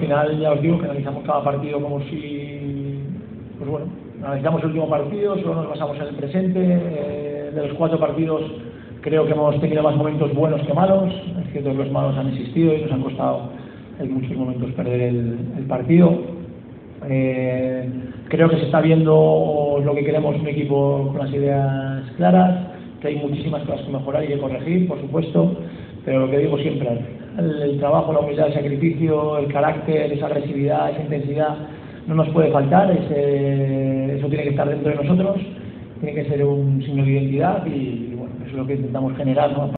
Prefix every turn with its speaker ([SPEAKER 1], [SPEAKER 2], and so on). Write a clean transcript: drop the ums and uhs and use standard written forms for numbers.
[SPEAKER 1] final ya os digo que analizamos cada partido como si, pues bueno, analizamos el último partido, solo nos basamos en el presente. De los 4 partidos creo que hemos tenido más momentos buenos que malos. Es cierto que los malos han existido y nos han costado en muchos momentos perder el partido. Creo que se está viendo lo que queremos, un equipo con las ideas claras, que hay muchísimas cosas que mejorar y que corregir, por supuesto, pero lo que digo siempre, el trabajo, la humildad, el sacrificio, el carácter, esa agresividad, esa intensidad no nos puede faltar. Eso tiene que estar dentro de nosotros, tiene que ser un signo de identidad y bueno, eso es lo que intentamos generar, ¿no?